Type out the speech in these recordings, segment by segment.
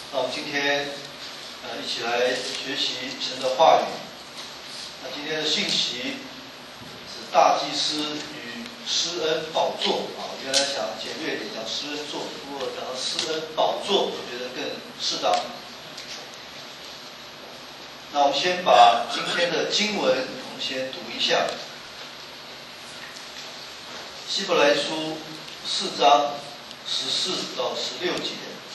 那我们今天一起来学习神的话语。那今天的信息是大祭司与施恩宝座啊。原来讲简略点讲施恩座，不过讲到施恩宝座，我觉得更适当。那我们先把今天的经文我们先读一下。希伯来书4章14到16节。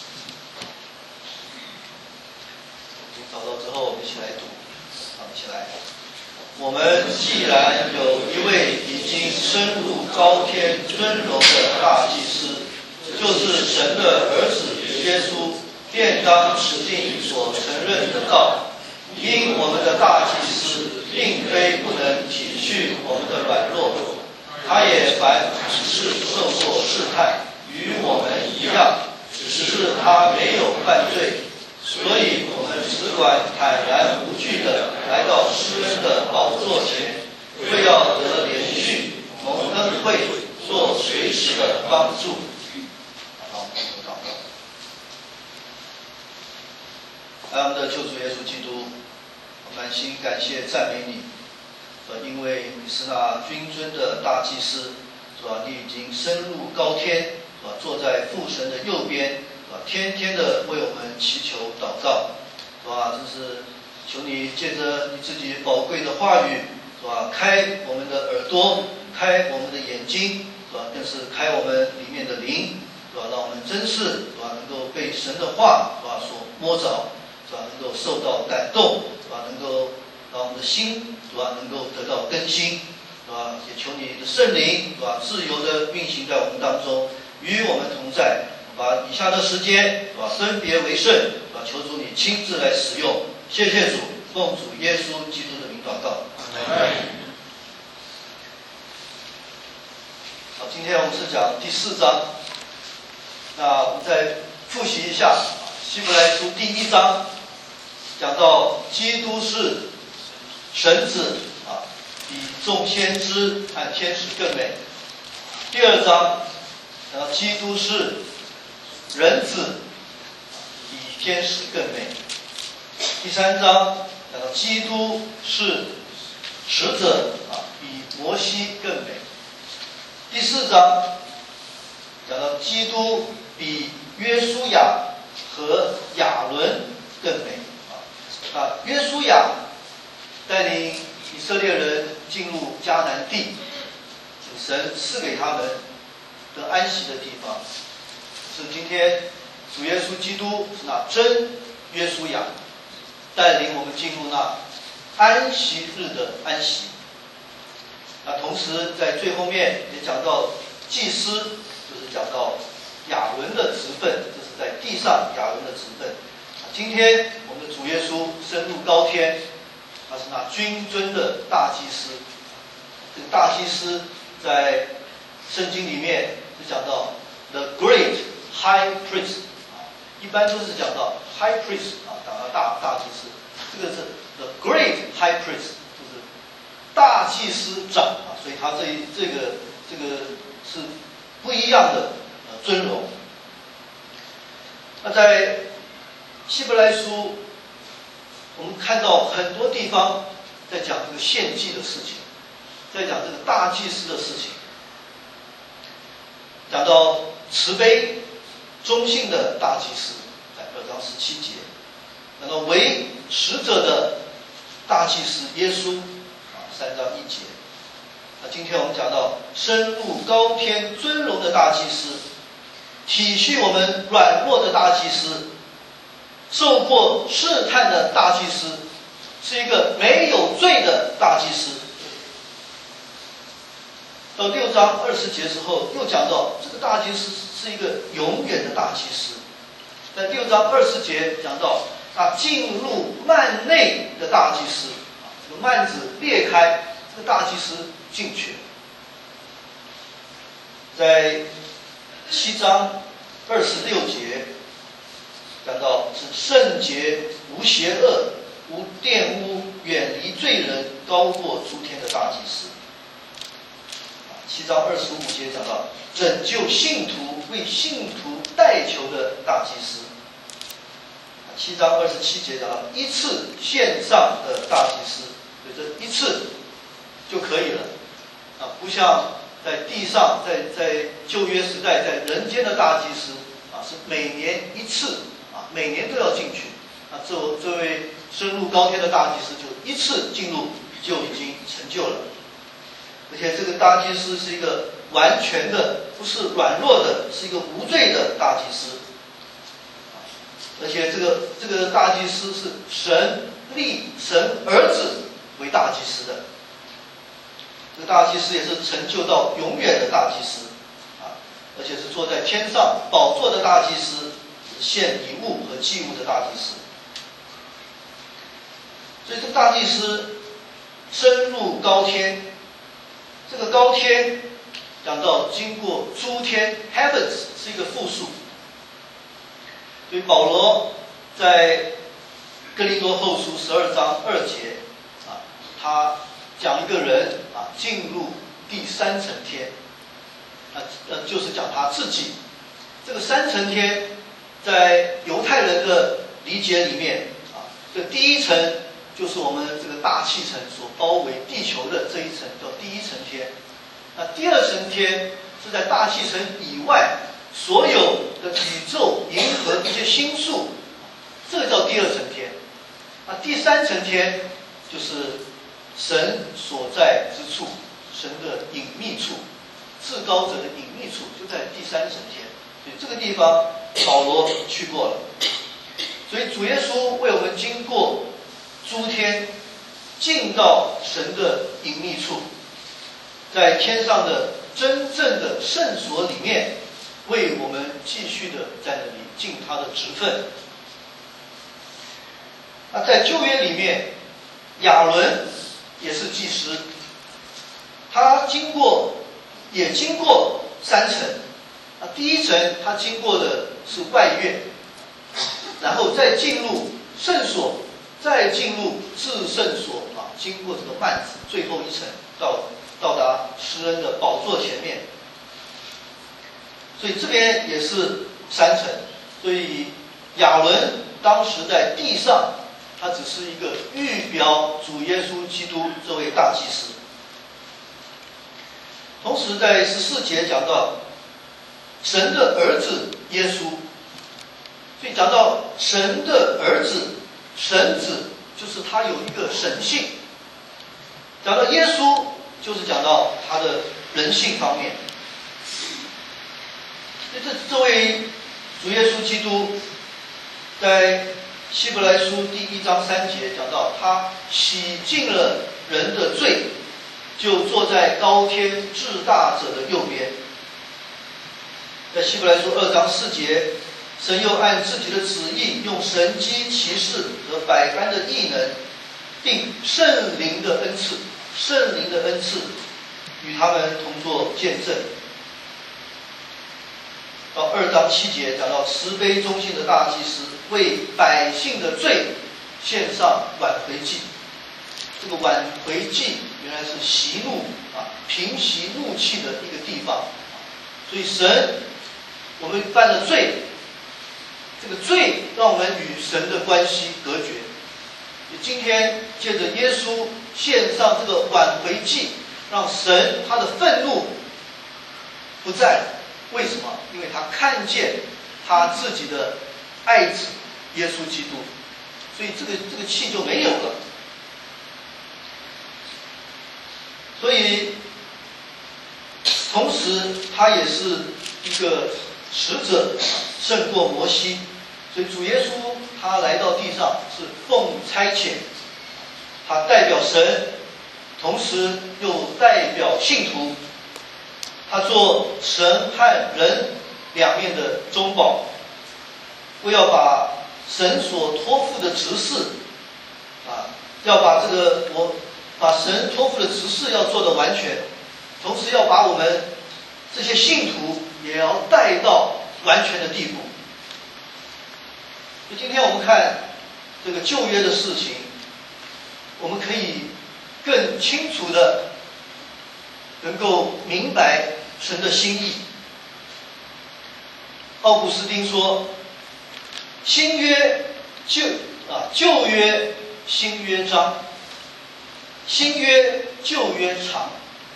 找到之后，我们一起来读。好，一起来。我们既然有一位已经升入高天尊荣的大祭司，就是神的儿子耶稣，便当持定所承认的道。因我们的大祭司并非不能体恤我们的软弱，他也凡事受过试探，与我们一样，只是他没有犯罪。所以我们只管坦然无惧地来到施恩的宝座前，为要得连续蒙恩惠，做随时的帮助。好，我们祷告。爱我们的救主耶稣基督，我满心感谢赞美你，因为你是那君尊的大祭司，是吧？你已经升入高天，是吧？坐在父神的右边。天天的为我们祈求祷告，是吧？真是求你借着你自己宝贵的话语，是吧？开我们的耳朵，开我们的眼睛，是吧？更是开我们里面的灵，是吧？让我们真是，是吧？能够被神的话，是吧？所摸着，是吧？能够受到感动，是吧？能够让我们的心，是吧？能够得到更新，是吧？也求你的圣灵，是吧？自由的运行在我们当中，与我们同在。把以下的时间，分别为圣，求主你亲自来使用。谢谢主，奉主耶稣基督的名祷告。好，今天我们是讲第4章。那我们再复习一下希伯来书第1章，讲到基督是神子比众先知和天使更美。第2章讲到基督是人子比天使更美。第3章讲到基督是使者比摩西更美。第4章讲到基督比约书亚和亚伦更美。约书亚带领以色列人进入迦南地，神赐给他们得安息的地方。是今天主耶稣基督是那真约书亚，带领我们进入那安息日的安息。那同时在最后面也讲到祭司，就是讲到亚伦的职分，就是在地上亚伦的职分。今天我们的主耶稣升入高天，他是那君尊的大祭司。这个大祭司在圣经里面就讲到 the great High Priest 一般都是讲到 High Priest 讲到大祭司，这个是 the Great High Priest， 就是大祭司长所以他这个是不一样的尊荣。那在希伯来书，我们看到很多地方在讲这个献祭的事情，在讲这个大祭司的事情，讲到慈悲忠信的大祭司，在2章17节，讲到为使者的大祭司耶稣3章1节。那今天我们讲到升入高天尊荣的大祭司，体恤我们软弱的大祭司，受过试探的大祭司，是一个没有罪的大祭司。到6章20节之后，又讲到这个大祭司是一个永远的大祭司。在6章20节讲到进入幔内的大祭司，这个幔子裂开，这个大祭司进去。在7章26节讲到是圣洁无邪恶无玷污远离罪人高过诸天的大祭司。7章25节讲到拯救信徒为信徒代求的大祭司。 7章27节讲到一次献上的大祭司，所以这一次就可以了啊，不像在地上，在旧约时代，在人间的大祭司啊，是每年一次啊，每年都要进去啊。这位升入高天的大祭司就一次进入就已经成就了，而且这个大祭司是一个完全的，不是软弱的，是一个无罪的大祭司。而且这个大祭司是神立神儿子为大祭司的，这个大祭司也是成就到永远的大祭司啊，而且是坐在天上宝座的大祭司，献礼物和祭物的大祭司。所以这个大祭司升入高天，这个高天讲到经过诸天 heavens 是一个复数。所以保罗在哥林多后书12章2节啊，他讲一个人啊进入第三层天，就是讲他自己。这个三层天在犹太人的理解里面啊，这第一层就是我们这个大气层所包围地球的这一层叫第一层天，那第二层天是在大气层以外。所有的宇宙、银河这些星宿，这个叫第二层天。那第三层天就是神所在之处，神的隐秘处，至高者的隐秘处就在第三层天。所以这个地方保罗去过了。所以主耶稣为我们经过诸天，进到神的隐秘处，在天上的真正的圣所里面。为我们继续的在那里尽他的职分。那在旧约里面，亚伦也是祭司，他也经过3层。那第一层他经过的是外院，然后再进入圣所，再进入至圣所啊，经过这个幔子，最后一层到达施恩的宝座前面。所以这边也是3层，所以亚伦当时在地上，他只是一个预表主耶稣基督这位大祭司。同时在14节讲到神的儿子耶稣，所以讲到神的儿子，神子就是他有一个神性。讲到耶稣，就是讲到他的人性方面。这位主耶稣基督，在希伯来书第1章3节讲到，他洗净了人的罪，就坐在高天至大者的右边。在希伯来书2章4节，神又按自己的旨意，用神迹奇事和百般的异能，并圣灵的恩赐，与他们同作见证。到2章7节讲到慈悲忠信的大祭司为百姓的罪献上挽回祭。这个挽回祭原来是息怒啊，平息怒气的一个地方。所以神，我们犯了罪，这个罪让我们与神的关系隔绝。今天借着耶稣献上这个挽回祭，让神他的愤怒不在了。为什么？因为他看见他自己的爱子耶稣基督，所以这个气就没有了。所以同时他也是一个使者，胜过摩西。所以主耶稣他来到地上是奉差遣，他代表神，同时又代表信徒。他做神和人两面的中保，为要把神所托付的职事要把神托付的职事要做得完全，同时要把我们这些信徒也要带到完全的地步。所以今天我们看这个旧约的事情，我们可以更清楚的能够明白神的心意。奥古斯丁说，新约旧约新约章，新约旧约长。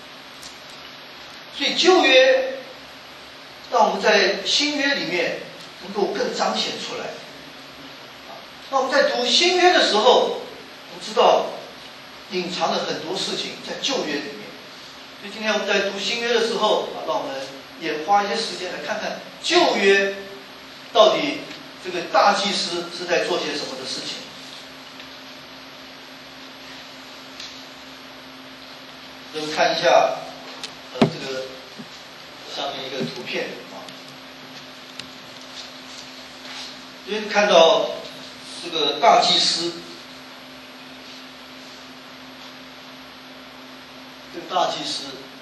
所以旧约让我们在新约里面能够更彰显出来。那我们在读新约的时候，我们知道隐藏了很多事情在旧约里面。所以今天我们在读新约的时候让我们也花一些时间来看看旧约到底这个大祭司是在做些什么的事情。我们看一下这个上面一个图片这边看到这个大祭司，这个大祭司，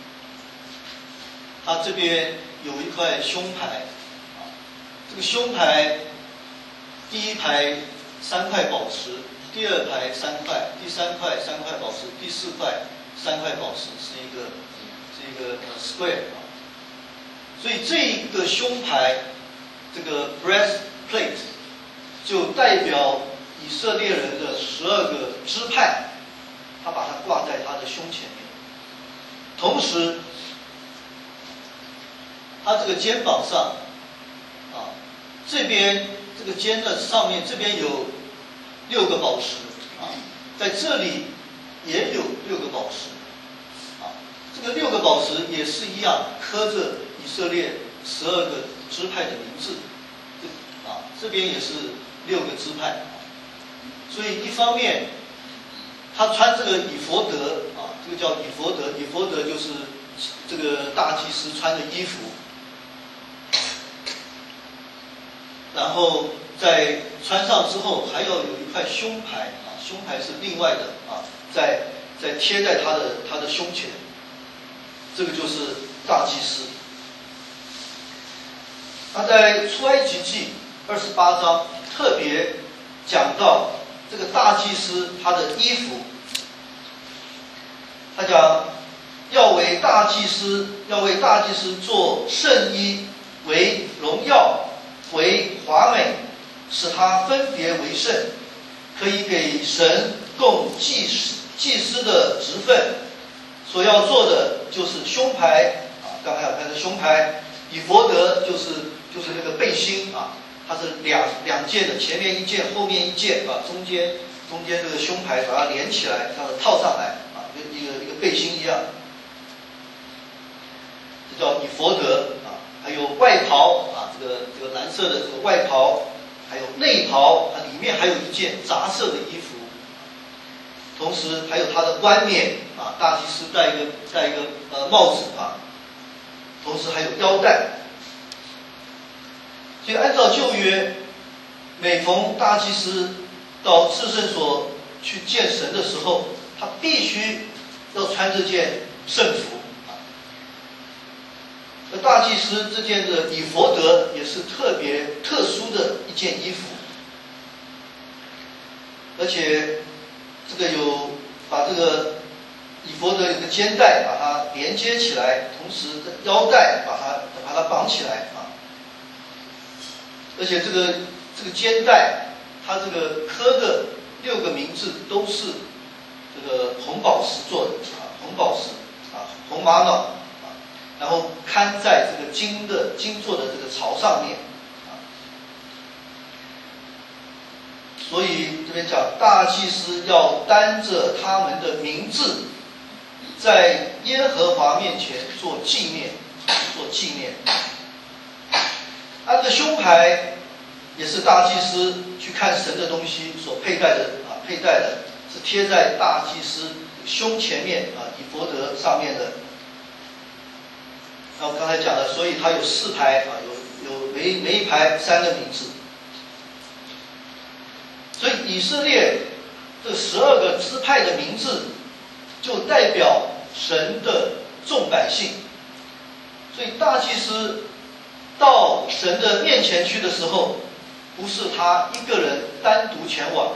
他这边有一块胸牌这个胸牌第一排3块宝石，第二排3块，第三块3块宝石，第四块3块宝石，是一个square 所以这一个胸牌，这个 breastplate 就代表以色列人的12个支派，他把它挂在他的胸前面。同时，他这个肩膀上这边这个肩的上面这边有6个宝石在这里也有6个宝石这个6个宝石也是一样刻着以色列12个支派的名字这边也是6个支派所以一方面他穿这个以弗得这个叫以弗得，以弗得就是这个大祭司穿的衣服。然后在穿上之后，还要有一块胸牌胸牌是另外的再贴在他的胸前，这个就是大祭司。他在出埃及记28章特别讲到这个大祭司他的衣服，他讲要为大祭司做圣衣，为荣耀，为华美，使他分别为圣，可以给神供祭司的职分。所要做的就是胸牌刚才有看到胸牌，以弗得就是那个背心它是两件的，前面一件，后面一件中间这个胸牌把它连起来，这样套上来跟一个背心一样，这叫以弗得还有外袍这个蓝色的这个外袍，还有内袍，它里面还有一件杂色的衣服，同时还有它的冠冕大祭司戴一个帽子同时还有腰带。所以按照旧约，每逢大祭司到至圣所去见神的时候，他必须要穿这件圣服而大祭司这件的以弗得也是特别特殊的一件衣服，而且这个有把这个以弗得有个肩带把它连接起来，同时腰带把它绑起来而且这个肩带它这个刻的6个名字都是这个红宝石做的红宝石红玛瑙然后看在这个金做的这个槽上面所以这边讲大祭司要担着他们的名字，在耶和华面前做纪念。这个胸牌也是大祭司去看神的东西所佩戴的是贴在大祭司胸前面以弗得上面的。那我刚才讲的，所以它有4排有每一排3个名字。所以以色列这12个支派的名字就代表神的众百姓。所以大祭司到神的面前去的时候，不是他一个人单独前往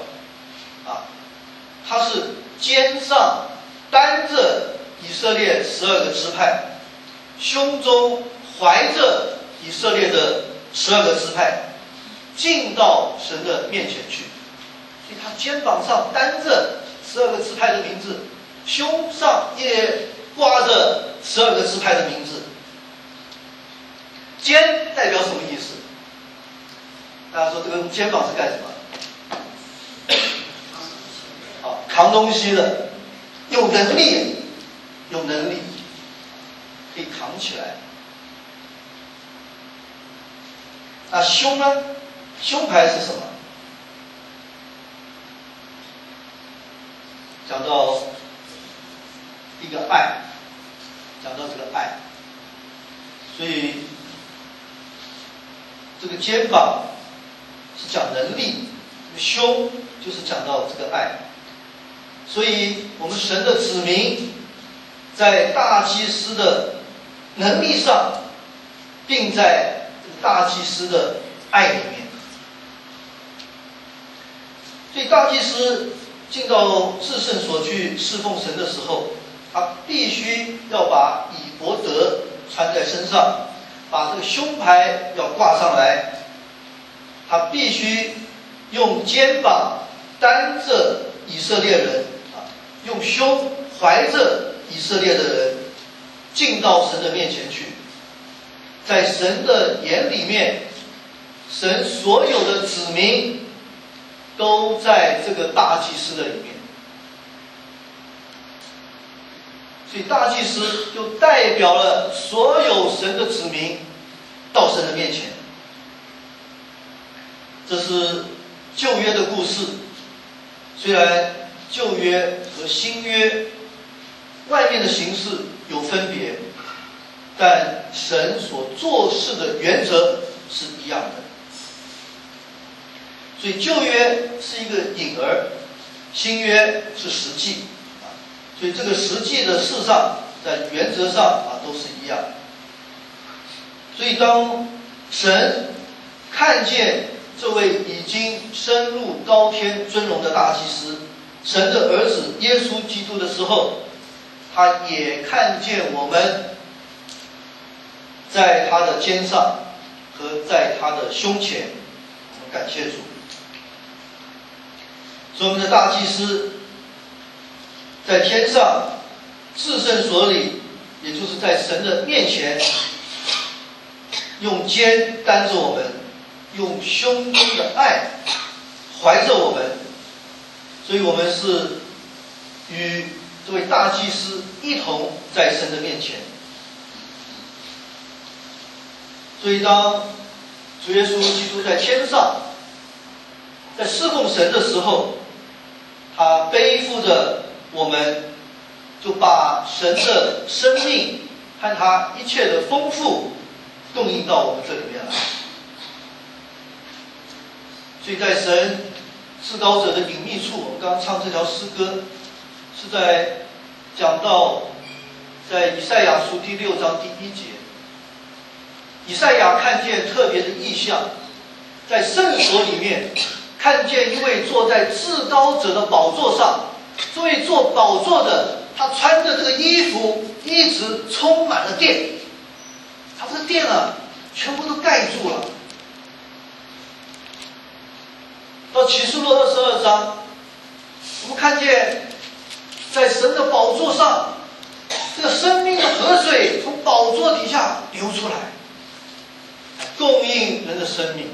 他是肩上担着以色列12个支派，胸中怀着以色列的12个支派，进到神的面前去。 所以他肩膀上担着12个支派的名字，胸上也挂着12个支派的名字。肩代表什么意思？大家说这个肩膀是干什么？好，扛东西的，有能力可以扛起来。那胸呢？胸牌是什么？讲到一个爱，讲到这个爱，所以这个肩膀是讲能力，胸就是讲到这个爱。所以我们神的子民在大祭司的能力上，并在大祭司的爱里面。所以大祭司进到至圣所去侍奉神的时候，他必须要把以伯得穿在身上，把这个胸牌要挂上来，他必须用肩膀担着以色列人，用胸怀着以色列的人进到神的面前去。在神的眼里面，神所有的子民都在这个大祭司的里面。所以大祭司就代表了所有神的子民到神的面前。这是旧约的故事，虽然旧约和新约外面的形式有分别，但神所做事的原则是一样的。所以旧约是一个影儿，新约是实际，所以这个实际的事上，在原则上都是一样。所以当神看见这位已经升入高天尊荣的大祭司，神的儿子耶稣基督的时候，他也看见我们在他的肩上和在他的胸前。我们感谢主。所以我们的大祭司在天上至圣所里，也就是在神的面前，用肩担着我们，用胸中的爱怀着我们。所以我们是与这位大祭司一同在神的面前。所以当主耶稣基督在天上在侍奉神的时候，他背负着我们，就把神的生命和他一切的丰富供应到我们这里面来。所以在神至高者的隐秘处，我们刚刚唱这条诗歌是在讲到在以赛亚书第6章第1节，以赛亚看见特别的异象，在圣所里面看见一位坐在至高者的宝座上，这位坐宝座的，他穿着这个衣服一直充满了电，他这个电全部都盖住了。到启示录22章，我们看见在神的宝座上，这个生命的河水从宝座底下流出来，供应人的生命。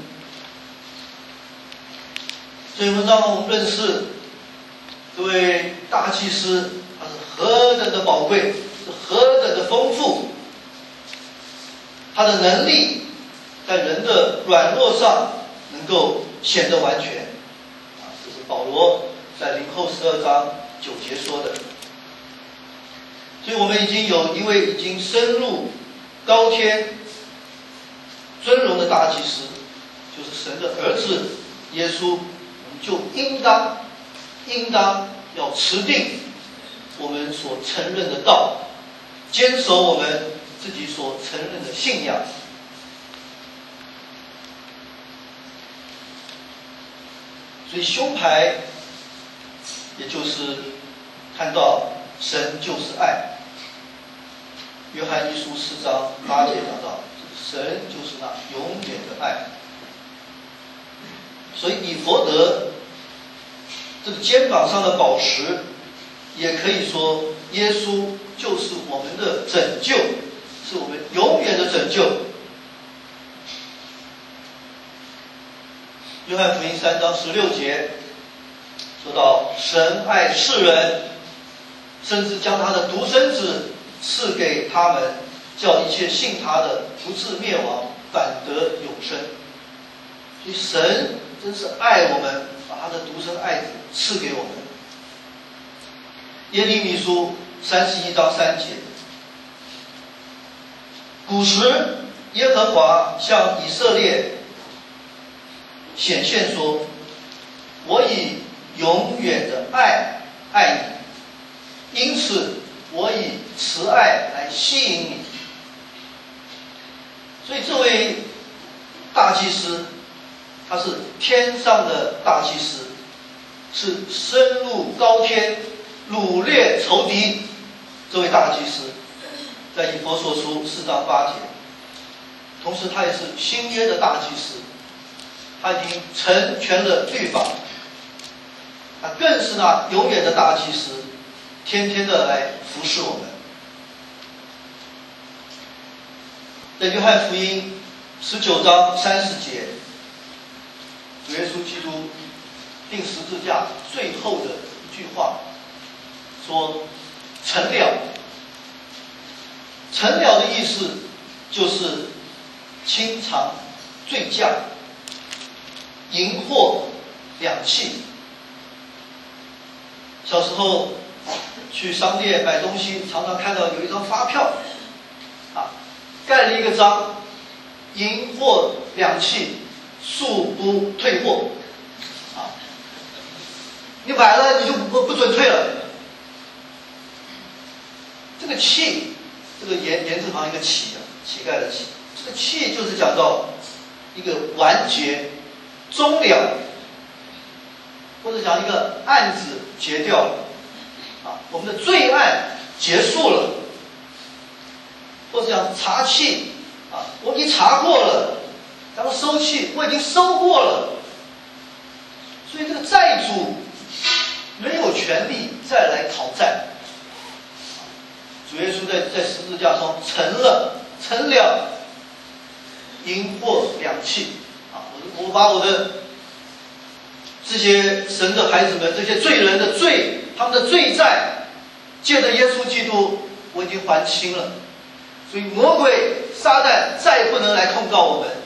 所以让我们认识这位大祭司，他是何等的宝贵，是何等的丰富，他的能力在人的软弱上能够显得完全。这是保罗在林后12章9节说的。所以我们已经有一位已经升入高天尊荣的大祭司，就是神的儿子耶稣，就应当要持定我们所承认的道，坚守我们自己所承认的信仰。所以胸牌也就是看到神就是爱。约翰一书4章8节讲到，神就是那永远的爱。所以以弗得这个肩膀上的宝石，也可以说耶稣就是我们的拯救，是我们永远的拯救。约翰福音3章16节说到，神爱世人，甚至将他的独生子赐给他们，叫一切信他的不至灭亡，反得永生。所以神真是爱我们，把他的独生爱子赐给我们。耶利米书31章3节，古时耶和华向以色列显现说，我以永远的爱爱你，因此我以慈爱来吸引你。所以这位大祭司，他是天上的大祭司，是深入高天掳掠仇敌。这位大祭司在以弗所书4章8节，同时他也是新约的大祭司，他已经成全了律法，他更是那永远的大祭司，天天的来服侍我们。在约翰福音19章30节，主耶稣基督钉十字架最后的一句话说，成了。成了的意思就是清偿罪价，银货两讫。小时候去商店买东西，常常看到有一张发票盖了一个章，银货两讫，恕不退货。你买了你就不准退了。这个讫，这个言字旁一个乞丐的乞，这个讫就是讲到一个完结终了，或者讲一个案子结掉了我们的罪案结束了，或者讲查讫我已经查过了，然后收讫我已经收过了。所以这个债主没有权利再来讨债。主耶稣在十字架上成了，银货两讫我把我的这些神的孩子们，这些罪人的罪，他们的罪债，借着耶稣基督，我已经还清了。所以魔鬼撒旦再也不能来控告我们。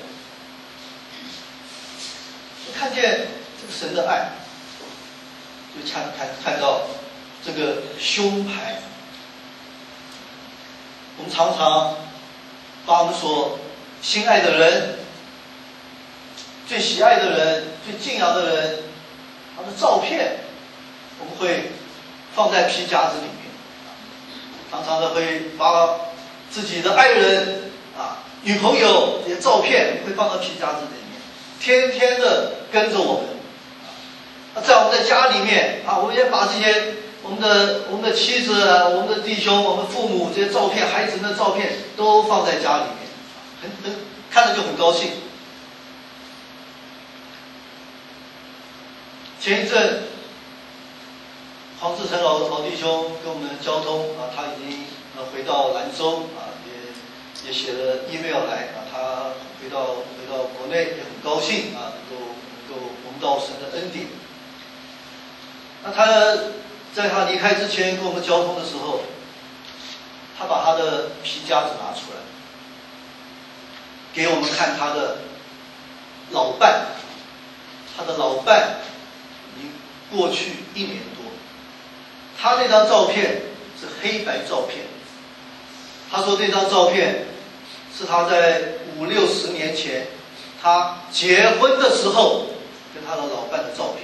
就看见这个神的爱，就看到这个胸牌。我们常常把我们所心爱的人、最喜爱的人、最敬仰的人，他的照片，我们会放在皮夹子里面，常常的会把自己的爱人女朋友这些照片会放到皮夹子里面，天天的跟着我们。在我们的家里面我们也把这些我们的妻子我们的弟兄、我们父母这些照片、孩子们的照片都放在家里面，看着就很高兴。前一阵黄志成老弟兄跟我们交通他已经回到兰州也写了 email 来他回到国内也很高兴能够蒙到神的恩典。那在他离开之前跟我们交通的时候，他把他的皮夹子拿出来给我们看他的老伴。他的老伴已经过去1年多，他那张照片是黑白照片。他说那张照片是他在50-60年前他结婚的时候跟他的老伴的照片，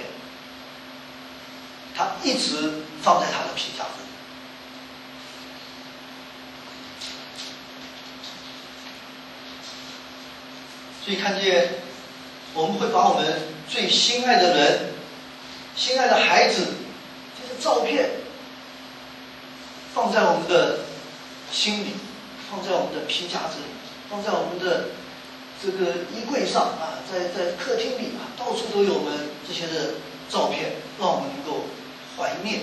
他一直放在他的皮夹子里。所以看见我们会把我们最心爱的人、心爱的孩子这些照片放在我们的心里，放在我们的皮夹子里，放在我们的这个衣柜上在客厅里到处都有我们这些的照片，让我们能够怀念。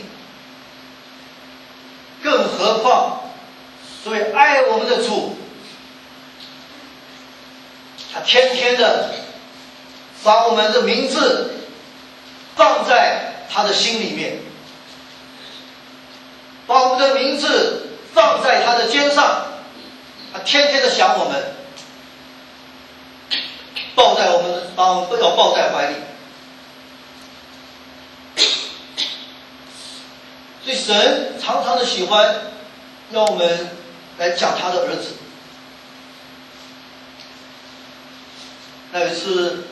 更何况，作为爱我们的主，他天天的把我们的名字放在他的心里面，把我们的名字放在他的肩上，他天天的想我们，把我们要抱在怀里。所以神常常的喜欢让我们来讲他的儿子。那有一次，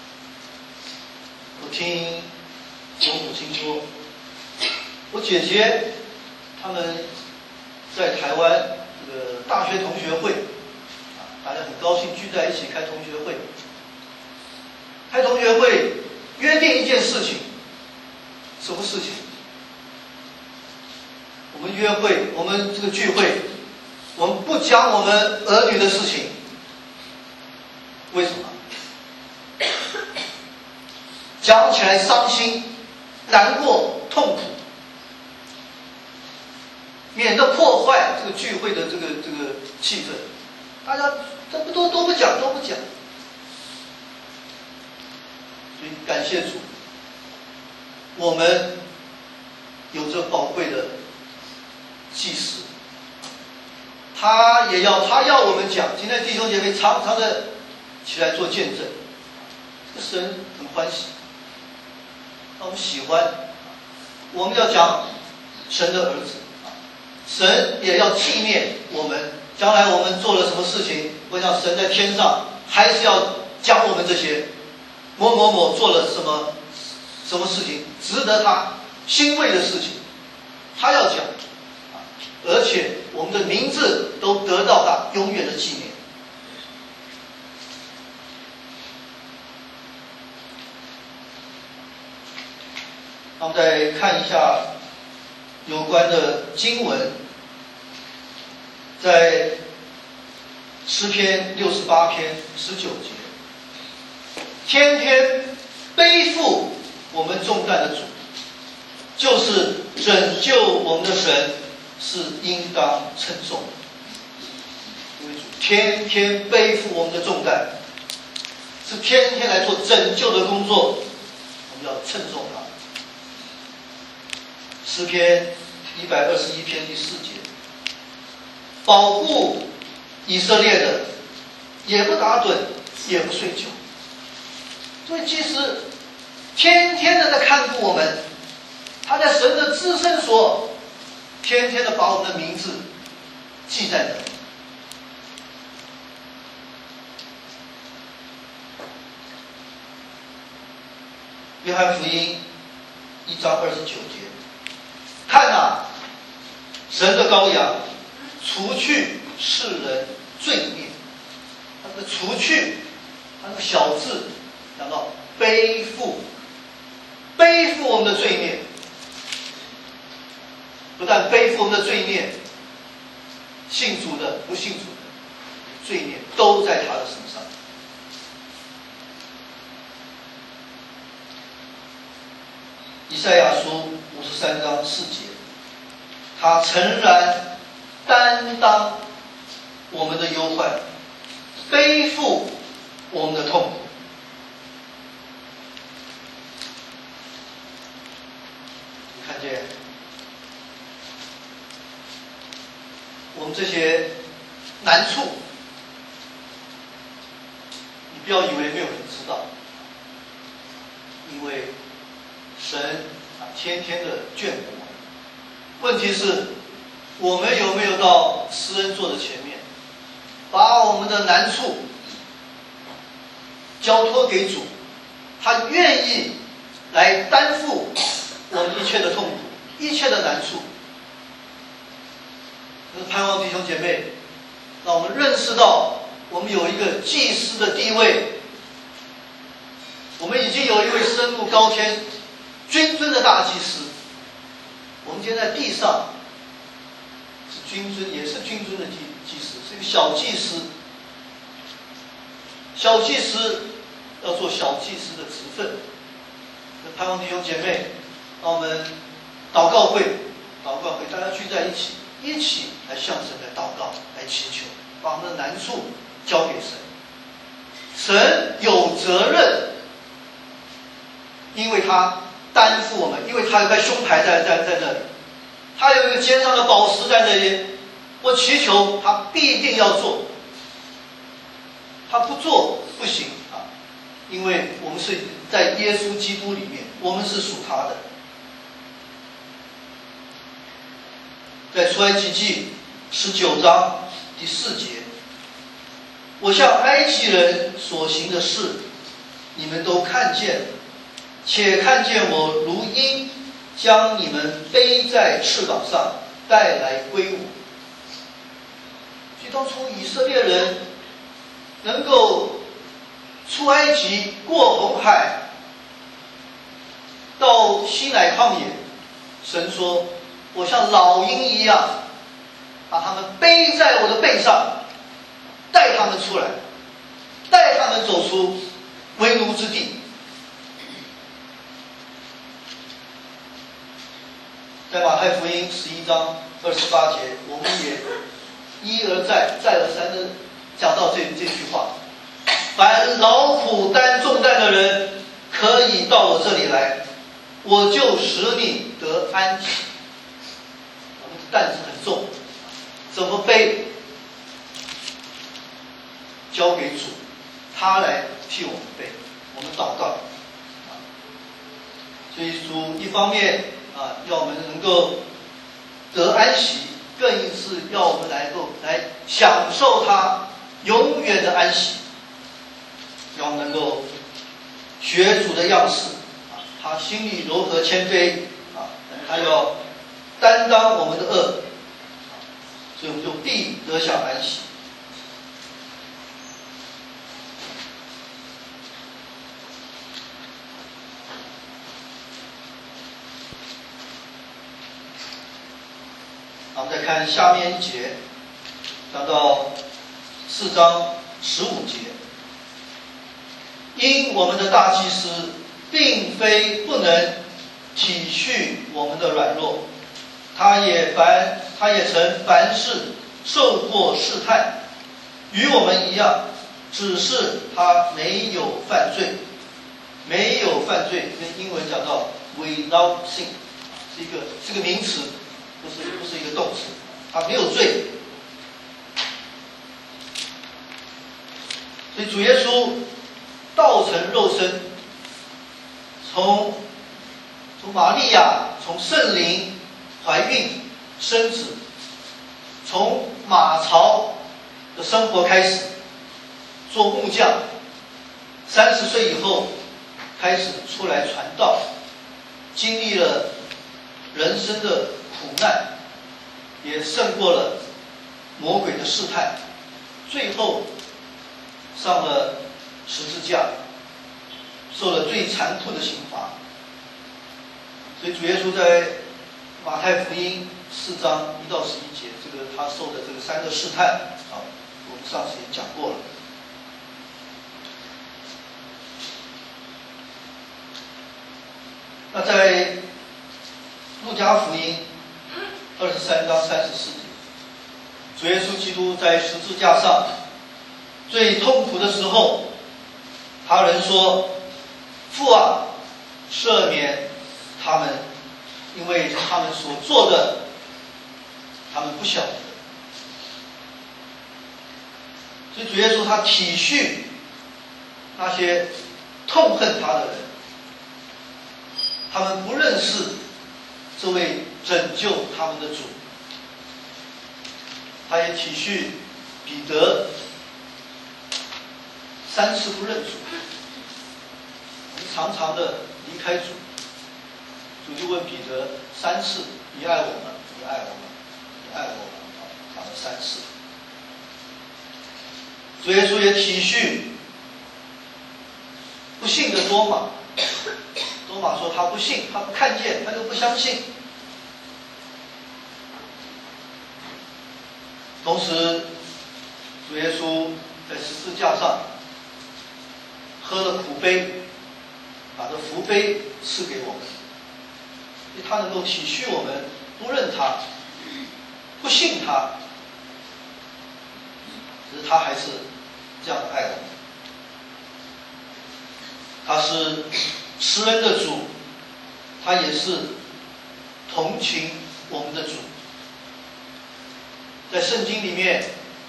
我听我母亲说，我姐姐他们在台湾这个大学同学会，大家很高兴聚在一起开同学会。开同学会约定一件事情，什么事情？我们约会，我们这个聚会，我们不讲我们儿女的事情。为什么？讲起来伤心、难过、痛苦，免得破坏这个聚会的这个气氛。大家都不讲。所以感谢主，我们有这宝贵的祭司，他要我们讲。今天弟兄姐妹常常的起来做见证，这神很欢喜，我们喜欢。我们要讲神的儿子，神也要纪念我们。将来我们做了什么事情，我想神在天上还是要讲我们这些某某某做了什么事情，值得他欣慰的事情，他要讲，而且我们的名字都得到他永远的纪念。我们再看一下有关的经文，在诗篇68篇19节，天天背负我们重担的主，就是拯救我们的神，是应当称颂的。因为主天天背负我们的重担，是天天来做拯救的工作，我们要称颂他。诗篇121篇第4节，保护以色列的，也不打盹，也不睡觉。所以其实天天的在看顾我们，他在神的至圣所天天的把我们的名字记在那里。约翰福音1章29节，看哪，神的羔羊，除去世人罪孽。他这个除去，他那个小字讲到背负我们的罪孽。不但背负我们的罪孽，信主的不信主的罪孽都在他的身上。以赛亚书53章4节，他诚然担当我们的忧患，背负我们的痛苦。你看见我们这些难处，你不要以为没有人知道，因为神天天的眷顾我们。问题是我们有没有到施恩座的前面，把我们的难处交托给主，他愿意来担负我们一切的痛苦，一切的难处。盼望弟兄姐妹，让我们认识到我们有一个祭司的地位，我们已经有一位身负高天君尊的大祭司。我们今天在地上是君尊，也是君尊的祭司，是一个小祭司。小祭司要做小祭司的职分，盼方弟兄姐妹，让我们祷告会，大家聚在一起，一起来向神来祷告，来祈求，把我们的难处交给神。神有责任，因为他担负我们，因为他有块胸牌在那里，他有一个肩上的宝石在那里。我祈求他必定要做，他不做不行啊！因为我们是在耶稣基督里面，我们是属他的。在出埃及记19章第4节，我向埃及人所行的事，你们都看见了，且看见我如鹰将你们背在翅膀上，带来归我。所以当初以色列人能够出埃及，过红海，到西乃旷野，神说：“我像老鹰一样，把他们背在我的背上，带他们出来，带他们走出为奴之地。”在马太福音11章28节，我们也一而再，再而三的讲到这句话：凡劳苦担重担的人，可以到我这里来，我就使你得安息。我们的担子很重，怎么背？交给主，他来替我们背。我们祷告。所以主一方面要我们能够得安息，更一次要我们来享受他永远的安息，让我们能够学主的样式他心里柔和谦卑他要担当我们的恶所以我们就必得享安息。我们再看下面一节，讲到4章15节。因我们的大祭司并非不能体恤我们的软弱，他也曾凡事受过试探，与我们一样，只是他没有犯罪。没有犯罪，跟英文讲到 without sin， 是个名词，不是一个动词，他没有罪。所以主耶稣道成肉身，从玛利亚从圣灵怀孕生子，从马槽的生活开始，做木匠，30岁以后开始出来传道，经历了人生的苦难，也胜过了魔鬼的试探，最后上了十字架，受了最残酷的刑罚。所以主耶稣在马太福音4章1到11节，这个他受的这个3个试探我们上次也讲过了。那在路加福音23章34节，主耶稣基督在十字架上最痛苦的时候，他人说：“父啊，赦免他们，因为他们所做的，他们不晓得。”所以主耶稣他体恤那些痛恨他的人，他们不认识这位拯救他们的主。他也体恤彼得3次不认主，我们常常的离开主，主就问彼得3次：“你爱我吗？你爱我吗？你爱我吗？”讲了3次。主耶稣也体恤不信的多马，多马说他不信，他不看见，他就不相信。同时，主耶稣在十字架上喝了苦杯， 把这福杯赐给我们，因为他能够体恤我们，不认他，不信他，只是他还是这样的爱我们。他是慈恩的主，他也是同情我们的主。在圣经里面，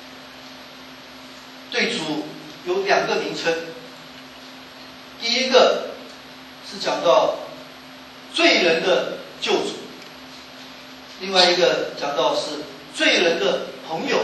对主有2个名称。第一个是讲到罪人的救主，另外一个讲到是罪人的朋友。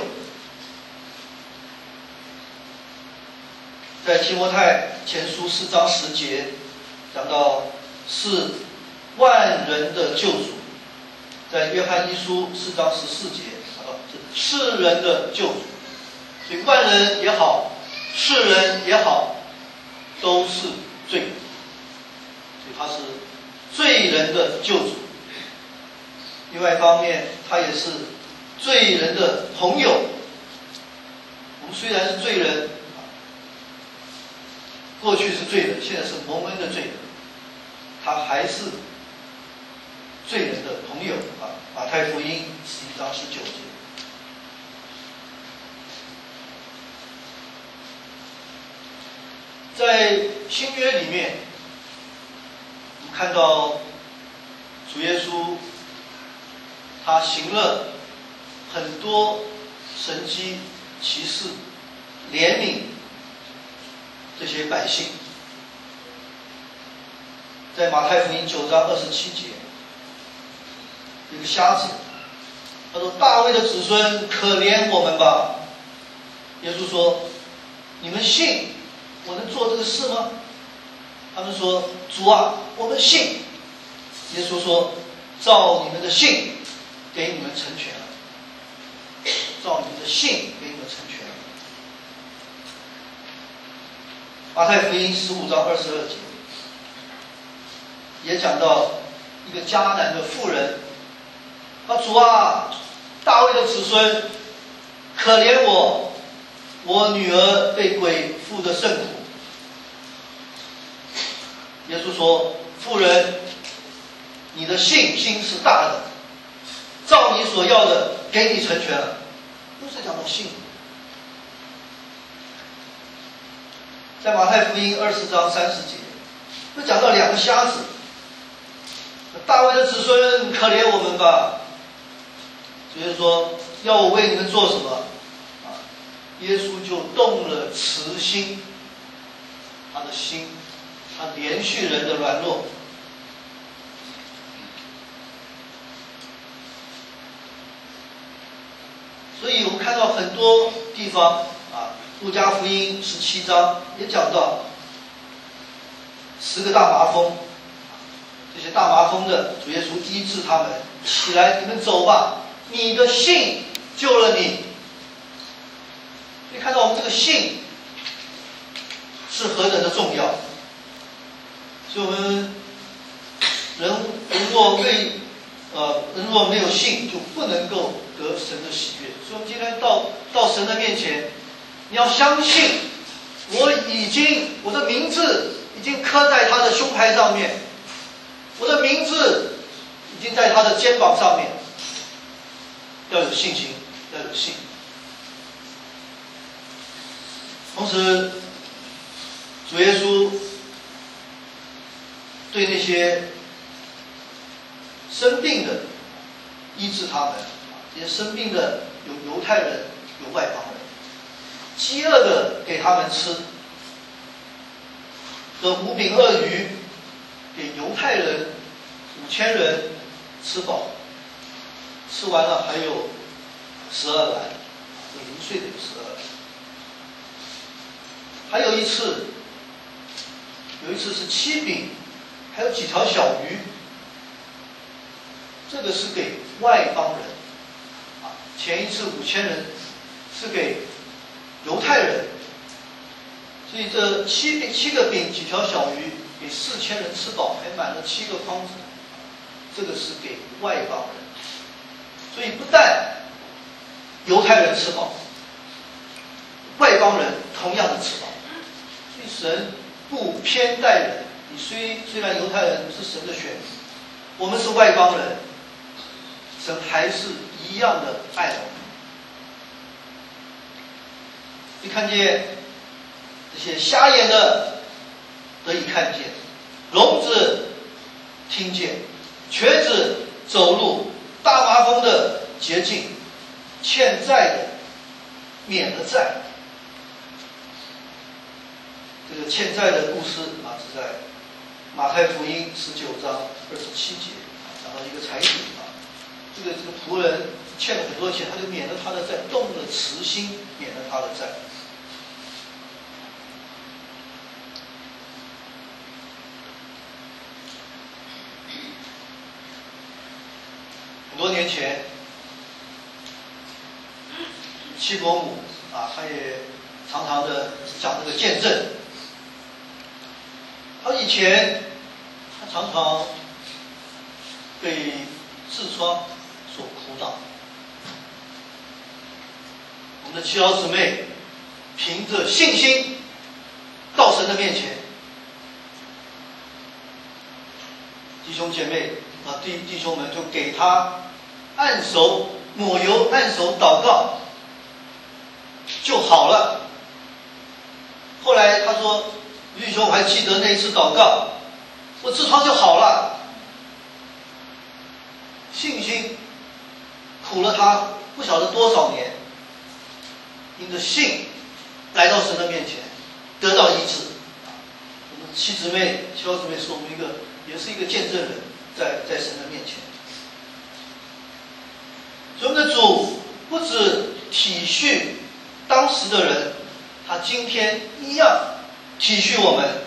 在提摩太前书4章10节讲到是万人的救主，在约翰一书4章14节讲到是世人的救主。所以万人也好，世人也好，都是罪人，所以他是罪人的救主。另外一方面，他也是罪人的朋友。我们虽然是罪人，过去是罪人，现在是蒙恩的罪人，他还是罪人的朋友啊。马太福音11章19节。在新约里面，我们看到主耶稣他行了很多神迹奇事，怜悯这些百姓。在马太福音9章27节，有个瞎子，他说：“大卫的子孙，可怜我们吧。”耶稣说：“你们信我能做这个事吗？”他们说：“主啊，我们信。”耶稣说：“照你们的信，给你们成全了。照你们的信，给你们成全了。”马太福音15章22节也讲到一个迦南的妇人，他主啊，大卫的子孙，可怜我，我女儿被鬼附得甚苦。耶稣说：“妇人，你的信心是大的，照你所要的给你成全了。”都是讲到信。在马太福音20章30节，又讲到2个瞎子，大卫的子孙，可怜我们吧。主耶稣说：“要我为你们做什么？”耶稣就动了慈心，他的心，他怜恤人的软弱。所以我们看到很多地方路加福音17章也讲到10个大麻风，这些大麻风的主耶稣医治他们，起来，你们走吧，你的信救了你。所以看到我们这个信是何等的重要。所以我们人若没有信，就不能够得神的喜悦。所以我们今天到神的面前，你要相信，我的名字已经刻在他的胸牌上面，我的名字已经在他的肩膀上面。要有信心，要有信。同时，主耶稣对那些生病的医治他们，这些生病的有犹太人，有外邦人，饥饿的给他们吃，这5饼2鱼给犹太人5000人吃饱，吃完了还有12篮，零碎的有12篮。还有一次是7饼，还有几条小鱼，这个是给外邦人。前一次5000人是给犹太人，所以这7个饼几条小鱼给4000人吃饱，还满了7个筐子，这个是给外邦人。所以不但犹太人吃饱，外邦人同样的吃饱。所以神不偏待人， 你虽然犹太人是神的选民，我们是外邦人，神还是一样的爱我们。你看见这些瞎眼的得以看见，聋子听见，瘸子走路，大麻风的洁净，欠债的免了债。这个欠债的故事是在马太福音19章27节讲到一个财主这个仆人欠了很多钱，他就免了他的债，动了慈心，免了他的债。很多年前，七伯母他也常常的讲这个见证。他以前他常常被痔疮所苦恼。我们的七老姊妹凭着信心到神的面前，弟兄姐妹弟兄们就给他按手抹油，按手祷告就好了。后来他说，弟兄，我还记得那一次祷告，我痔疮就好了。信心苦了他不晓得多少年，因着信来到神的面前，得到医治。我们七老姊妹是我们也是一个见证人，在神的面前。所以我们的主不只体恤当时的人，他今天一样体恤我们。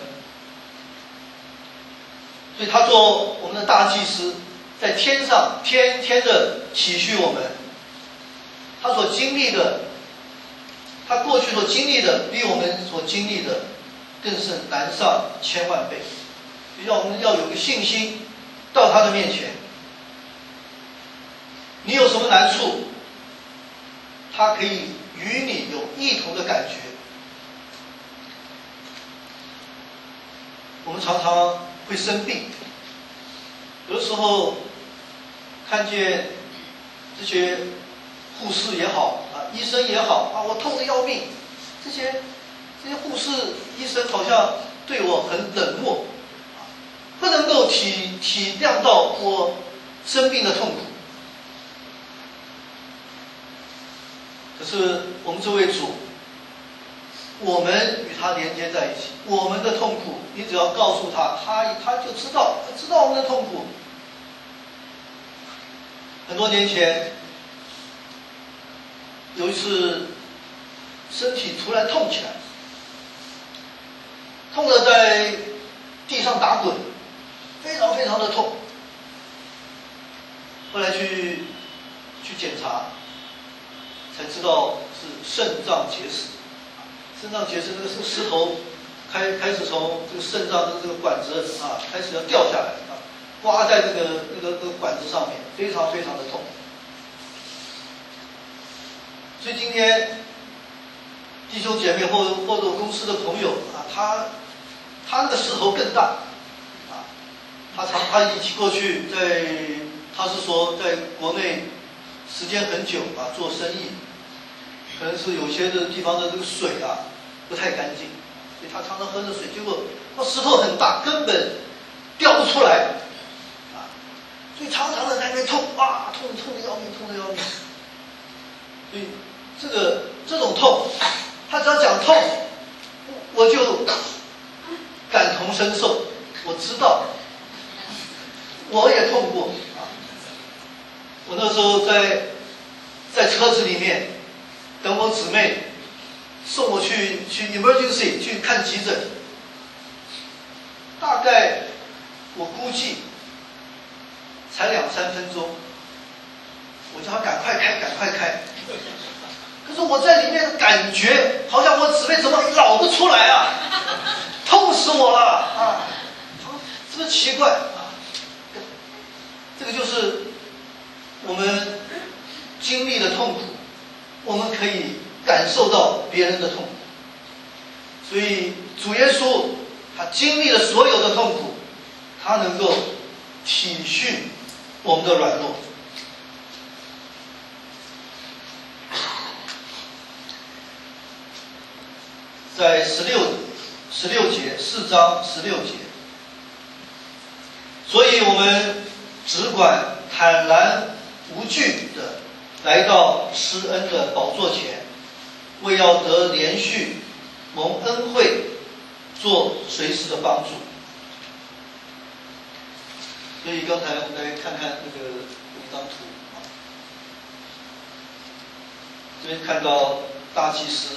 所以他做我们的大祭司，在天上天天的体恤我们。他所经历的，他过去所经历的，比我们所经历的更是难上1000万倍。让我们要有个信心到他的面前。你有什么难处，他可以与你有一同的感觉。我们常常会生病，有的时候看见这些护士也好医生也好我痛得要命，这些护士医生好像对我很冷漠，不能够体谅到我生病的痛苦。可是我们这位主，我们与他连接在一起，我们的痛苦，你只要告诉他，他就知道我们的痛苦。很多年前，有一次身体突然痛起来，痛得在地上打滚，非常非常的痛。后来去检查，才知道是肾脏结石。肾脏结石那个石头开始从这个肾脏的这个管子开始要掉下来刮在这个管子上面，非常非常的痛。所以今天弟兄姐妹或者公司的朋友他那个石头更大他一起过去他是说在国内时间很久做生意，可能是有些的地方的这个水不太干净，所以他常常喝着水，结果石头很大，根本掉不出来所以常常的在那边痛痛得要命，痛得要命。所以这种痛，他只要讲痛，我就感同身受，我知道，我也痛过我那时候在车子里面等我姊妹送我去 emergency 去看急诊，大概我估计才2-3分钟，我叫他赶快开。可是我在里面的感觉，好像我姊妹怎么老不出来痛死我了是不是奇怪这个就是我们经历的痛苦，我们可以感受到别人的痛苦。所以主耶稣他经历了所有的痛苦，他能够体恤我们的软弱。在16节，4章16节，所以我们只管坦然无惧的来到施恩的宝座前，为要得连续蒙恩惠，做随时的帮助。所以刚才我们来看看那个一张图，这边看到大祭司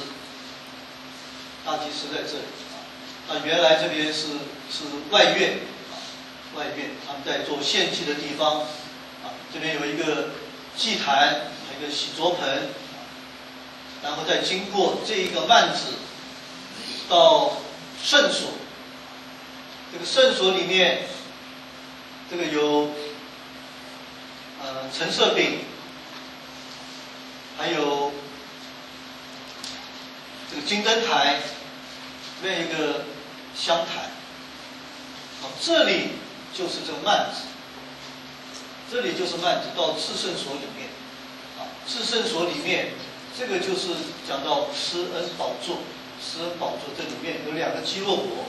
在这里啊，原来这边是外院外院，他们在做献祭的地方啊，这边有一个祭坛，还有一个洗濯盆，然后再经过这一个幔子到圣所。这个圣所里面，这个有陈设饼，还有这个金灯台，这边有一个香坛。好，这里就是这个幔子，这里就是幔子到至圣所里面。啊，至圣所里面，这个就是讲到施恩宝座，施恩宝座这里面有2个基洛伯。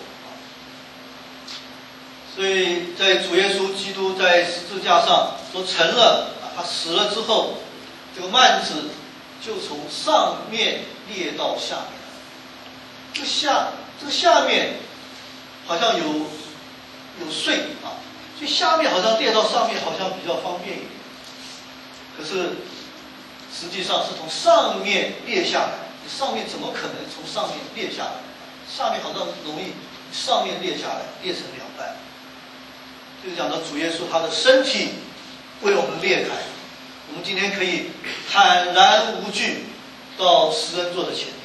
所以在主耶稣基督在十字架上所成了他死了之后，这个幔子就从上面裂到下面。这个下面好像有碎啊，所以下面好像裂到上面好像比较方便一点。可是实际上是从上面裂下来，上面怎么可能从上面裂下来？下面好像容易上面裂下来，裂成2半。就是讲到主耶稣他的身体为我们裂开，我们今天可以坦然无惧到施恩座的前面，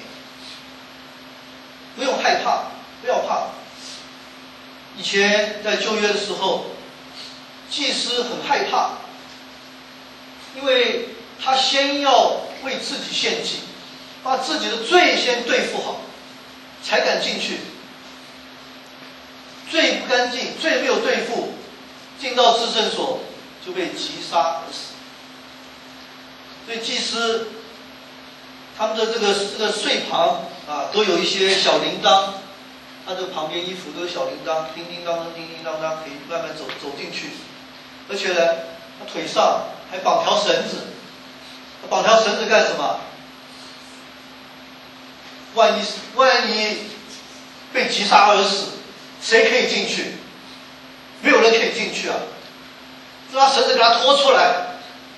不用害怕，不要怕。以前在旧约的时候，祭司很害怕，因为他先要为自己献祭，把自己的罪先对付好，才敢进去。罪不干净，罪没有对付，进到至圣所就被击杀而死。所以祭司他们的这个税旁啊，都有一些小铃铛，他这个旁边衣服都有小铃铛，叮叮当当，叮叮当当，可以慢慢走进去。而且呢，他腿上还绑条绳子，他绑条绳子干什么？万一被击杀而死，谁可以进去？没有人可以进去啊！就拿绳子给他拖出来，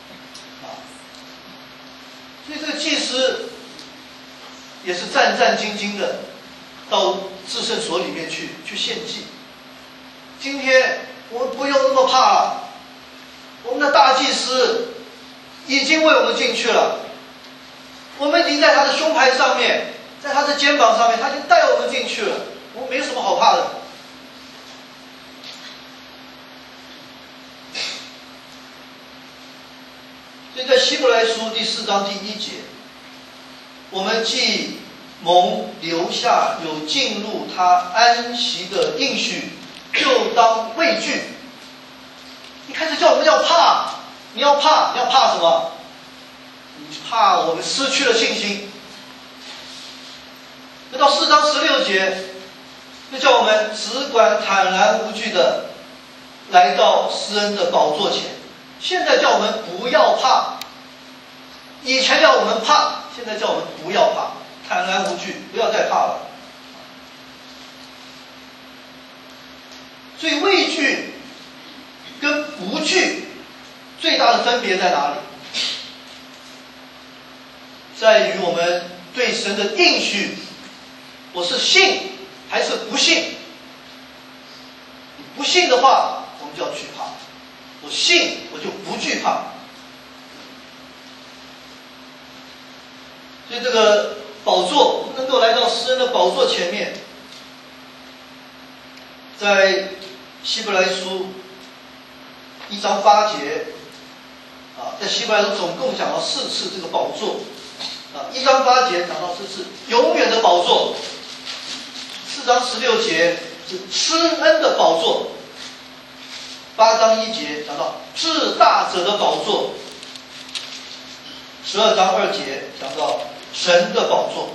所以这个祭司也是战战兢兢的到至圣所里面去献祭。今天我们不用那么怕了，我们的大祭司已经为我们进去了，我们已经在他的胸牌上面，在他的肩膀上面，他已经带我们进去了，我们没有什么好怕的。所以在希伯来书第4章第1节，我们既蒙留下有进入他安息的应许，就当畏惧。一开始叫我们要怕，你要怕什么？你怕我们失去了信心。那到4章16节，就叫我们只管坦然无惧的来到施恩的宝座前。现在叫我们不要怕，以前叫我们怕，现在叫我们不要怕，坦然无惧，不要再怕了。所以畏惧跟不惧最大的分别在哪里？在于我们对神的应许，我是信还是不信？你不信的话，我们就要惧怕；我信，我就不惧怕。所以这个宝座能够来到施恩的宝座前面，在希伯来书1章8节在希伯来书总共讲到4次这个宝座1章8节讲到4次永远的宝座，4章16节是施恩的宝座。8章1节讲到至大者的宝座，12章2节讲到神的宝座。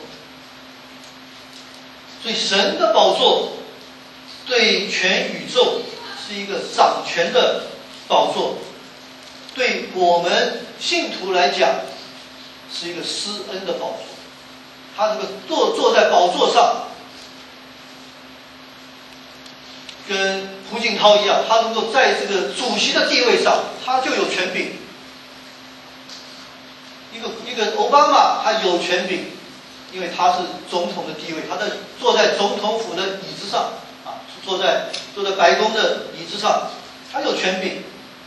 所以神的宝座对全宇宙是一个掌权的宝座，对我们信徒来讲是一个施恩的宝座。他能够坐在宝座上，跟胡锦涛一样，他能够在这个主席的地位上，他就有权柄。一个奥巴马他有权柄，因为他是总统的地位，他坐在总统府的椅子上啊，坐在白宫的椅子上，他有权柄。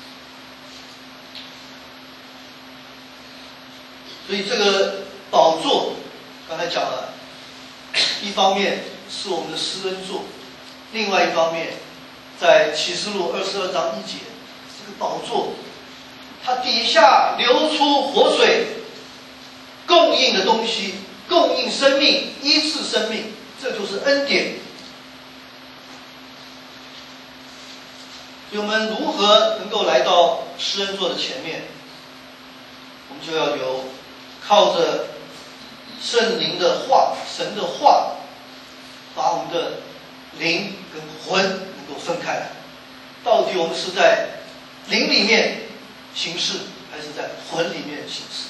所以这个宝座，刚才讲了，一方面是我们的施恩座，另外一方面，在启示录22章1节，这个宝座，它底下流出活水，供应的东西，供应生命，医治生命，这就是恩典。所以我们如何能够来到施恩座的前面？我们就要靠着圣灵的话，神的话，把我们的灵跟魂能够分开来。到底我们是在灵里面行事，还是在魂里面行事？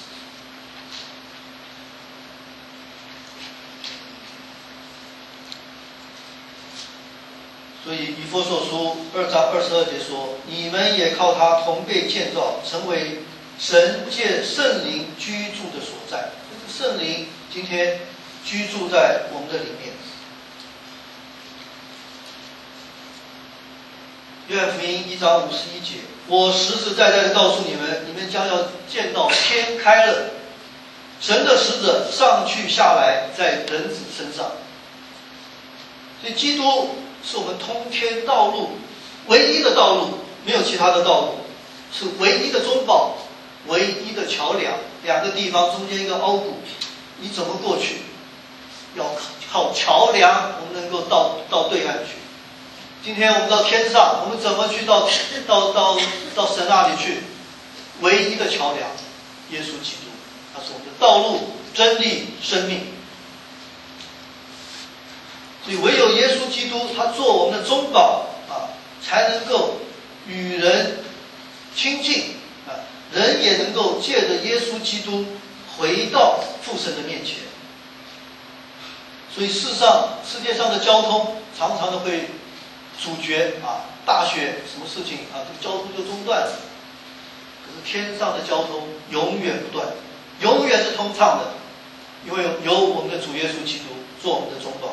所以以弗所书2章22节说：“你们也靠他同被建造，成为神借圣灵居住的所在。”圣灵今天居住在我们的里面。约翰福音1章51节：“我实实在在的告诉你们，你们将要见到天开了，神的使者上去下来，在人子身上。”所以基督是我们通天道路唯一的道路，没有其他的道路，是唯一的中保，唯一的桥梁。两个地方中间一个凹谷，你怎么过去？要靠桥梁，我们能够到对岸去。今天我们到天上，我们怎么去到神那里去？唯一的桥梁，耶稣基督，他是我们的道路、真理、生命。所以唯有耶稣基督，他做我们的中保啊，才能够与人亲近啊，人也能够借着耶稣基督回到父神的面前。所以世界上的交通常常的会阻绝啊，大雪什么事情啊，这个交通就中断了。可是天上的交通永远不断，永远是通畅的，因为有我们的主耶稣基督做我们的中保。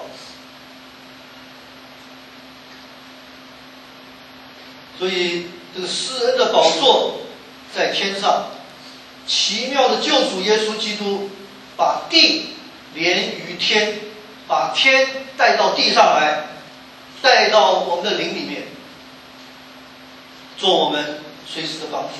所以这个施恩的宝座在天上，奇妙的救主耶稣基督把地连于天，把天带到地上来，带到我们的灵里面，做我们随时的帮助。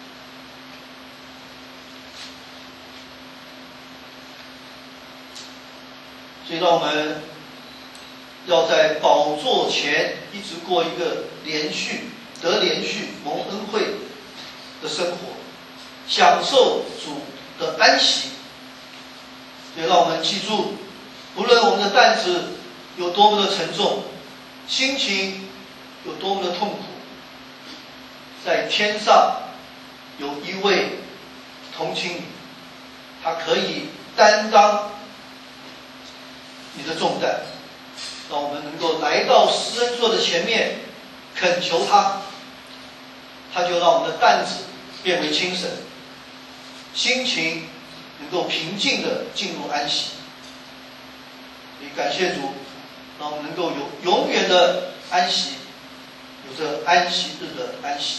所以让我们要在宝座前一直过一个连续蒙恩惠的生活，享受主的安息。所以让我们记住，无论我们的担子有多么的沉重，心情有多么的痛苦，在天上有一位同情你，他可以担当你的重担。让我们能够来到施恩座的前面，恳求他，他就让我们的担子变为轻省，心情能够平静地进入安息。所以感谢主，让我们能够有永远的安息，有着安息日的安息。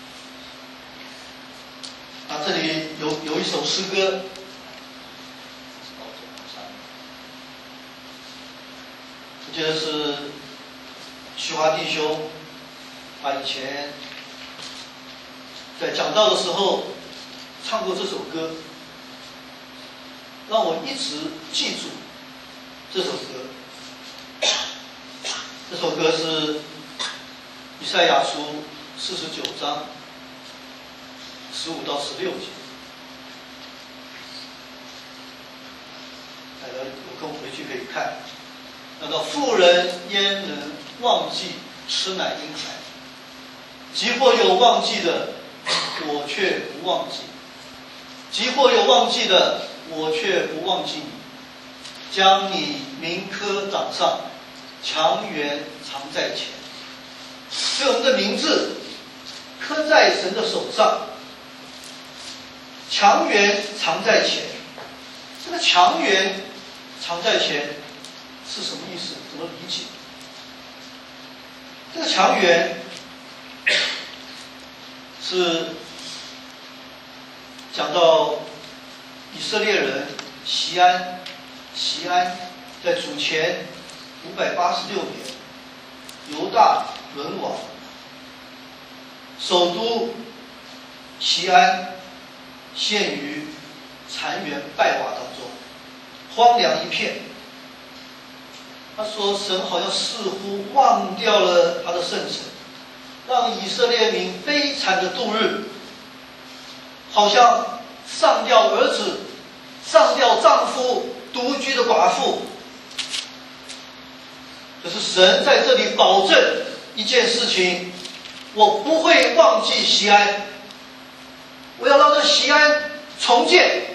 这里有一首诗歌，我记得是徐华弟兄，他以前在讲道的时候唱过这首歌，让我一直记住这首歌。 这首歌是以赛亚书49章15到16节。大家有空回去可以看。那个妇人焉能忘记吃奶婴孩？即或有忘记的，我却不忘记；即或有忘记的，我却不忘记你。将你铭刻掌上，强援藏在前。所以我们的名字刻在神的手上，强援藏在前。这个强援藏在前是什么意思？怎么理解？这个强援是讲到以色列人锡安在主前586年犹大沦亡，首都锡安陷于残垣败瓦当中，荒凉一片。他说神好像似乎忘掉了他的圣城，让以色列民悲惨的度日，好像上吊儿子、上吊丈夫、独居的寡妇。可是神在这里保证一件事情，我不会忘记锡安，我要让这锡安重建。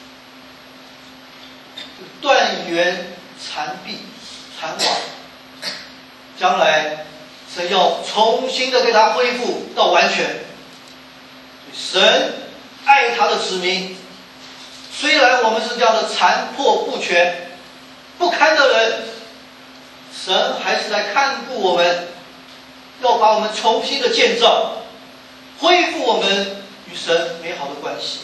断垣残壁残瓦，将来神要重新的给他恢复到完全。神爱他的子民，虽然我们是这样的残破不全不堪的人，神还是来看顾我们，要把我们重新的建造，恢复我们与神美好的关系。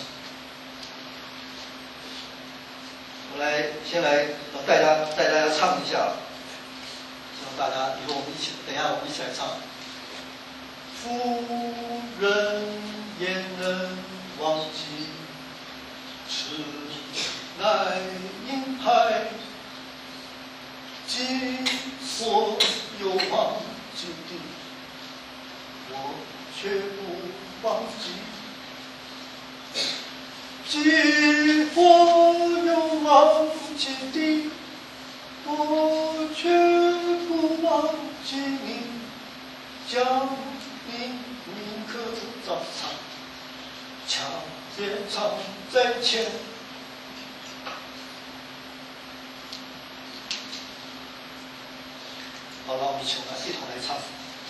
我先来带大家唱一下，希望大家以后我们一起，等一下我们一起来唱。妇人焉能忘记吃奶婴孩？即或有忘记的，我却不忘记。即或有忘记的，我却不忘记你。将你铭刻掌上，强烈藏在前。好了，我们一同来唱。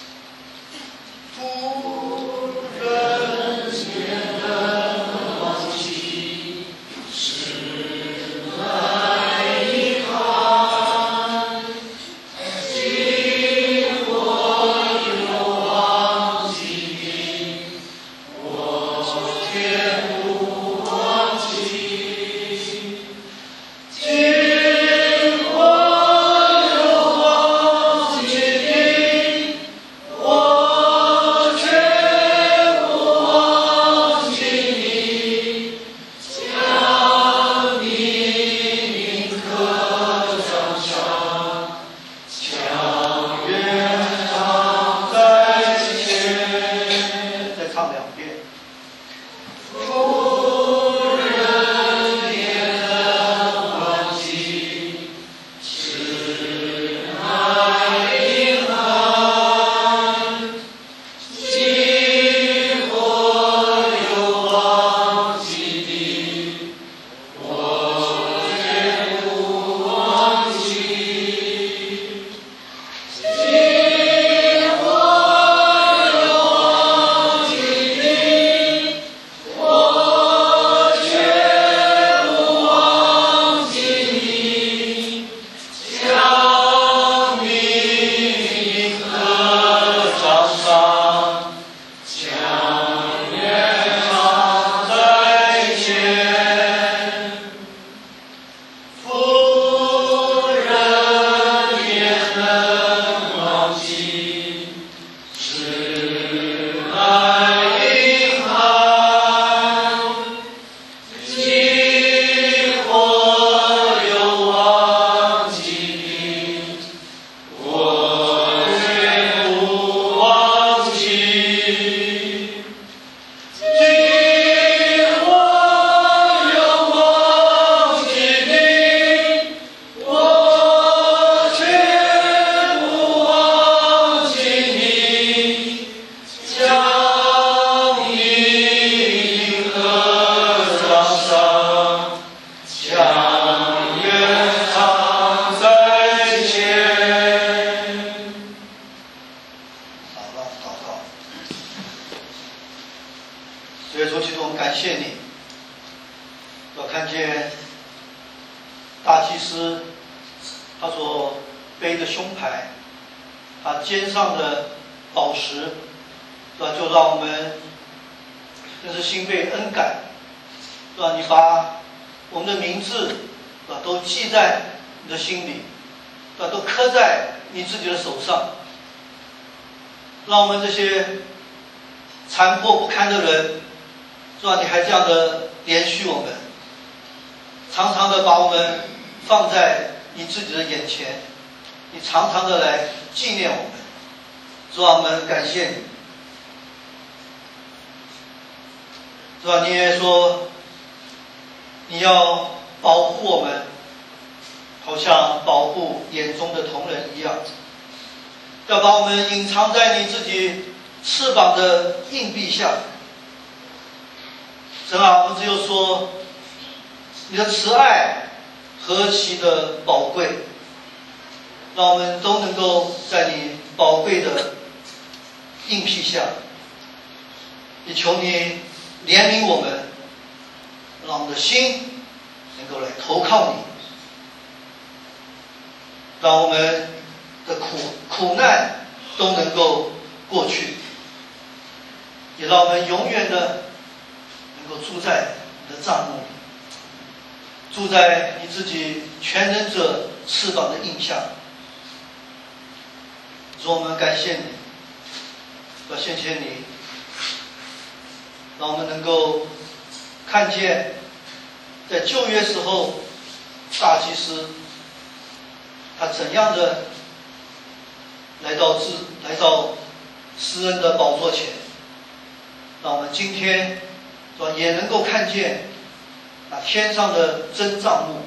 妇人焉能忘记吃奶婴孩？即或有忘记的，我却不忘记。即或有忘记的，我却不忘记你。将你铭刻掌上，强援藏在前。再唱2遍。妇人焉能忘记吃奶婴孩？即或有忘记的，我却不忘记。即或有忘记的， 主耶稣基督，我们感谢你。我看见大祭司他所背的胸牌，他肩上的宝石，是吧？就让我们真是心被恩感，是吧？你把我们的名字，是吧，都记在你的心里，是吧？都刻在你自己的手上，让我们这些残破不堪的人，是吧？你还这样的怜恤我们，常常的把我们放在你自己的眼前，你常常的来纪念我们，是吧？我们感谢你，是吧？你也说你要保护我们，好像保护眼中的瞳人一样，要把我们隐藏在你自己翅膀的荫蔽下。神啊，我们只有说你的慈爱何其的宝贵，让我们都能够在你宝贵的荫庇下，也求你怜悯我们，让我们的心能够来投靠你，让我们的苦难都能够过去，也让我们永远的能够住在你的帐幕里，住在你自己全能者翅膀的荫下。主，我们感谢你，要谢谢你，让我们能够看见在旧约时候大祭司他怎样的来到施恩的宝座前，让我们今天也能够看见那天上的真帐幕，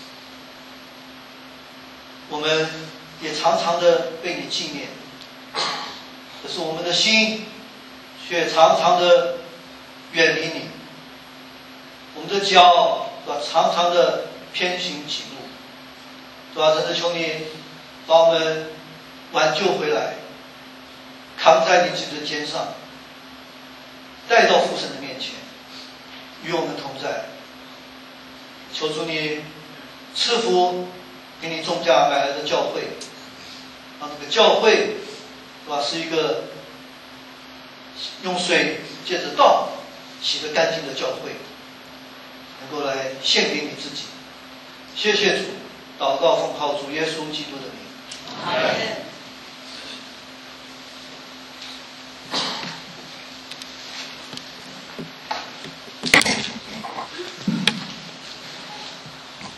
我们也常常的被你纪念，可是我们的心却常常的远离你，我们的脚常常的偏行己路，主啊，真的求你把我们挽救回来，扛在你自己的肩上，带到父神的面前，与我们同在。求主你赐福给你重价买来的教会，让这个教会，是吧，是一个用水借着道洗得干净的教会，能够来献给你自己。谢谢主，祷告奉靠主耶稣基督的名。阿门。